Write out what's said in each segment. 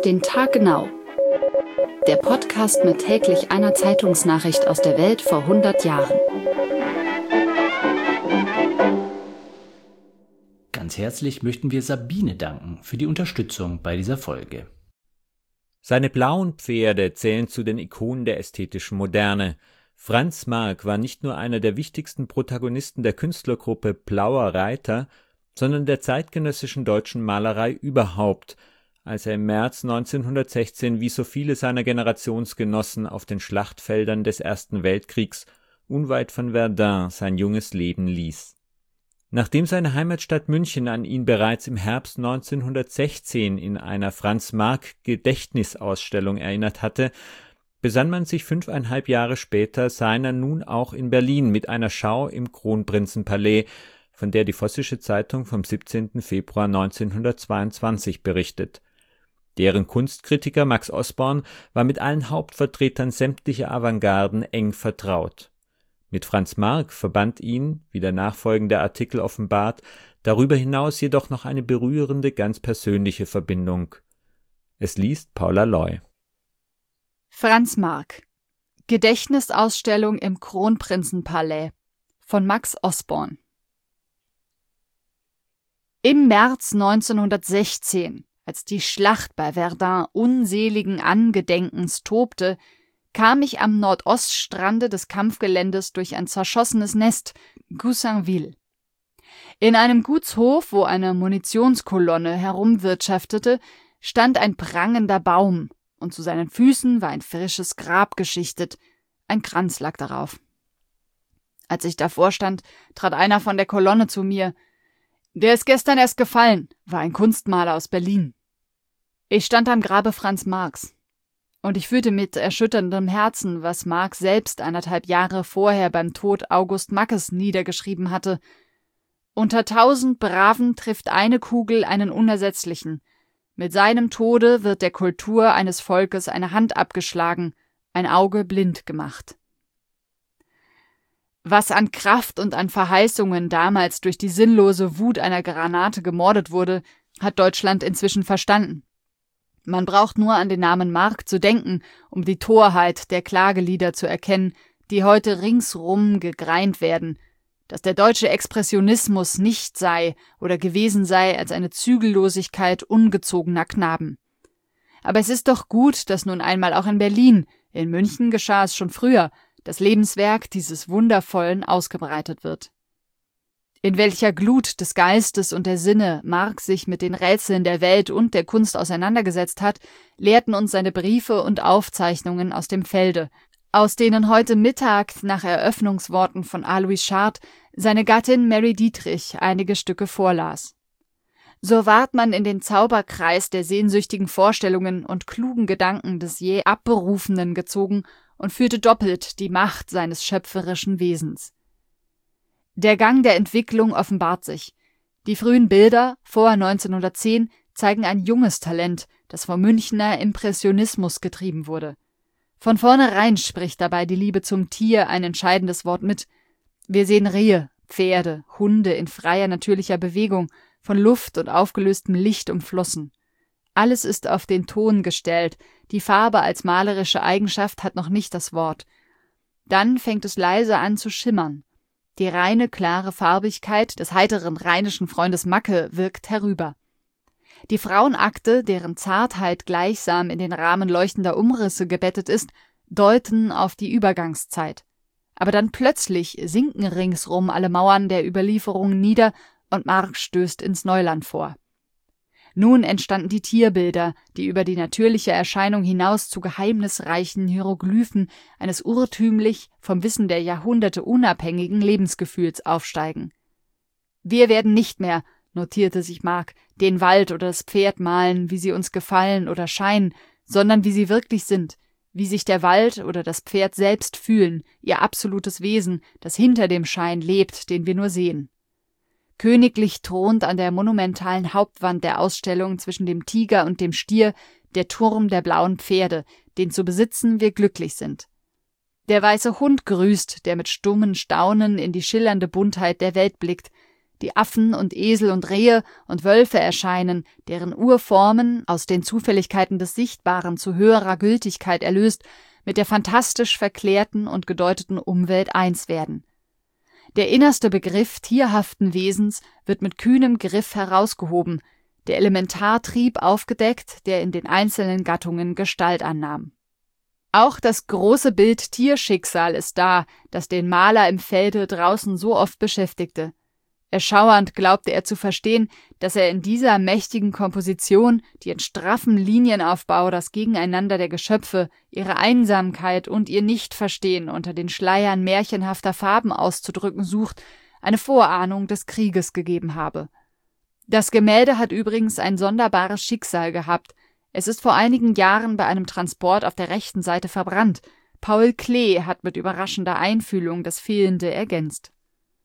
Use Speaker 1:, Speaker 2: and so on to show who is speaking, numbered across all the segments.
Speaker 1: den Tag genau. Der Podcast mit täglich einer Zeitungsnachricht aus der Welt vor 100 Jahren.
Speaker 2: Ganz herzlich möchten wir Sabine danken für die Unterstützung bei dieser Folge.
Speaker 3: Seine blauen Pferde zählen zu den Ikonen der ästhetischen Moderne. Franz Marc war nicht nur einer der wichtigsten Protagonisten der Künstlergruppe Blauer Reiter, sondern der zeitgenössischen deutschen Malerei überhaupt, als er im März 1916 wie so viele seiner Generationsgenossen auf den Schlachtfeldern des Ersten Weltkriegs unweit von Verdun sein junges Leben ließ. Nachdem seine Heimatstadt München an ihn bereits im Herbst 1916 in einer Franz-Marc-Gedächtnisausstellung erinnert hatte, besann man sich 5,5 Jahre später seiner nun auch in Berlin mit einer Schau im Kronprinzenpalais, von der die Vossische Zeitung vom 17. Februar 1922 berichtet. Deren Kunstkritiker Max Osborn war mit allen Hauptvertretern sämtlicher Avantgarden eng vertraut. Mit Franz Marc verband ihn, wie der nachfolgende Artikel offenbart, darüber hinaus jedoch noch eine berührende, ganz persönliche Verbindung. Es liest Paula Loy.
Speaker 4: Franz Marc. Gedächtnisausstellung im Kronprinzenpalais von Max Osborn. Im März 1916, als die Schlacht bei Verdun unseligen Angedenkens tobte, kam ich am Nordoststrande des Kampfgeländes durch ein zerschossenes Nest, Goussainville. In einem Gutshof, wo eine Munitionskolonne herumwirtschaftete, stand ein prangender Baum, und zu seinen Füßen war ein frisches Grab geschichtet, ein Kranz lag darauf. Als ich davor stand, trat einer von der Kolonne zu mir. »Der ist gestern erst gefallen«, war ein Kunstmaler aus Berlin. Ich stand am Grabe Franz Marcs. Und ich fühlte mit erschütterndem Herzen, was Marc selbst 1,5 Jahre vorher beim Tod August Mackes niedergeschrieben hatte. Unter 1000 Braven trifft eine Kugel einen Unersetzlichen. Mit seinem Tode wird der Kultur eines Volkes eine Hand abgeschlagen, ein Auge blind gemacht. Was an Kraft und an Verheißungen damals durch die sinnlose Wut einer Granate gemordet wurde, hat Deutschland inzwischen verstanden. Man braucht nur an den Namen Marc zu denken, um die Torheit der Klagelieder zu erkennen, die heute ringsrum gegreint werden, dass der deutsche Expressionismus nicht sei oder gewesen sei als eine Zügellosigkeit ungezogener Knaben. Aber es ist doch gut, dass nun einmal auch in Berlin, in München geschah es schon früher, das Lebenswerk dieses Wundervollen ausgebreitet wird. In welcher Glut des Geistes und der Sinne Marc sich mit den Rätseln der Welt und der Kunst auseinandergesetzt hat, lehrten uns seine Briefe und Aufzeichnungen aus dem Felde, aus denen heute Mittag nach Eröffnungsworten von Alois Schardt seine Gattin Mary Dietrich einige Stücke vorlas. So ward man in den Zauberkreis der sehnsüchtigen Vorstellungen und klugen Gedanken des je Abberufenen gezogen und fühlte doppelt die Macht seines schöpferischen Wesens. Der Gang der Entwicklung offenbart sich. Die frühen Bilder, vor 1910, zeigen ein junges Talent, das vom Münchner Impressionismus getrieben wurde. Von vornherein spricht dabei die Liebe zum Tier ein entscheidendes Wort mit. Wir sehen Rehe, Pferde, Hunde in freier natürlicher Bewegung, von Luft und aufgelöstem Licht umflossen. Alles ist auf den Ton gestellt, die Farbe als malerische Eigenschaft hat noch nicht das Wort. Dann fängt es leise an zu schimmern. Die reine, klare Farbigkeit des heiteren rheinischen Freundes Macke wirkt herüber. Die Frauenakte, deren Zartheit gleichsam in den Rahmen leuchtender Umrisse gebettet ist, deuten auf die Übergangszeit. Aber dann plötzlich sinken ringsrum alle Mauern der Überlieferung nieder und Marc stößt ins Neuland vor. Nun entstanden die Tierbilder, die über die natürliche Erscheinung hinaus zu geheimnisreichen Hieroglyphen eines urtümlich vom Wissen der Jahrhunderte unabhängigen Lebensgefühls aufsteigen. Wir werden nicht mehr, notierte sich Marc, den Wald oder das Pferd malen, wie sie uns gefallen oder scheinen, sondern wie sie wirklich sind, wie sich der Wald oder das Pferd selbst fühlen, ihr absolutes Wesen, das hinter dem Schein lebt, den wir nur sehen. Königlich thront an der monumentalen Hauptwand der Ausstellung zwischen dem Tiger und dem Stier der Turm der blauen Pferde, den zu besitzen wir glücklich sind. Der weiße Hund grüßt, der mit stummem Staunen in die schillernde Buntheit der Welt blickt. die Affen und Esel und Rehe und Wölfe erscheinen, deren Urformen, aus den Zufälligkeiten des Sichtbaren zu höherer Gültigkeit erlöst, mit der fantastisch verklärten und gedeuteten Umwelt eins werden. Der innerste Begriff tierhaften Wesens wird mit kühnem Griff herausgehoben, der Elementartrieb aufgedeckt, der in den einzelnen Gattungen Gestalt annahm. Auch das große Bild Tierschicksal ist da, das den Maler im Felde draußen so oft beschäftigte. Erschauernd glaubte er zu verstehen, dass er in dieser mächtigen Komposition, die in straffem Linienaufbau das Gegeneinander der Geschöpfe, ihre Einsamkeit und ihr Nichtverstehen unter den Schleiern märchenhafter Farben auszudrücken sucht, eine Vorahnung des Krieges gegeben habe. Das Gemälde hat übrigens ein sonderbares Schicksal gehabt. Es ist vor einigen Jahren bei einem Transport auf der rechten Seite verbrannt. Paul Klee hat mit überraschender Einfühlung das Fehlende ergänzt.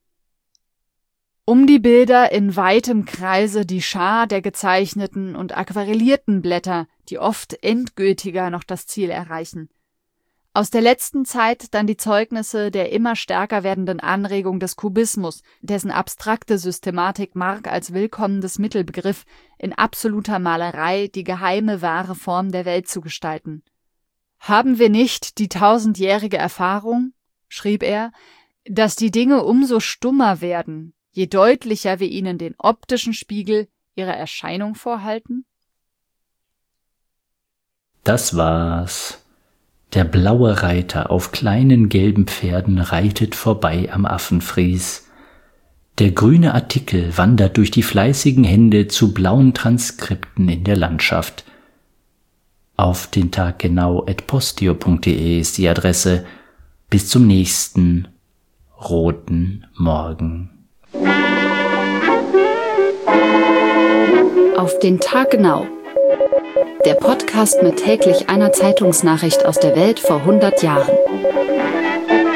Speaker 4: Um die Bilder in weitem Kreise die Schar der gezeichneten und aquarellierten Blätter, die oft endgültiger noch das Ziel erreichen. Aus der letzten Zeit dann die Zeugnisse der immer stärker werdenden Anregung des Kubismus, dessen abstrakte Systematik Marc als willkommendes Mittel begriff, in absoluter Malerei die geheime, wahre Form der Welt zu gestalten. »Haben wir nicht die 1000-jährige Erfahrung«, schrieb er, »dass die Dinge umso stummer werden, je deutlicher wir ihnen den optischen Spiegel ihrer Erscheinung vorhalten?«
Speaker 2: Das war's. Der blaue Reiter auf kleinen gelben Pferden reitet vorbei am Affenfries. Der grüne Artikel wandert durch die fleißigen Hände zu blauen Transkripten in der Landschaft. Auf den Tag genau @postio.de ist die Adresse. Bis zum nächsten roten Morgen.
Speaker 1: Auf den Tag genau. Der Podcast mit täglich einer Zeitungsnachricht aus der Welt vor 100 Jahren.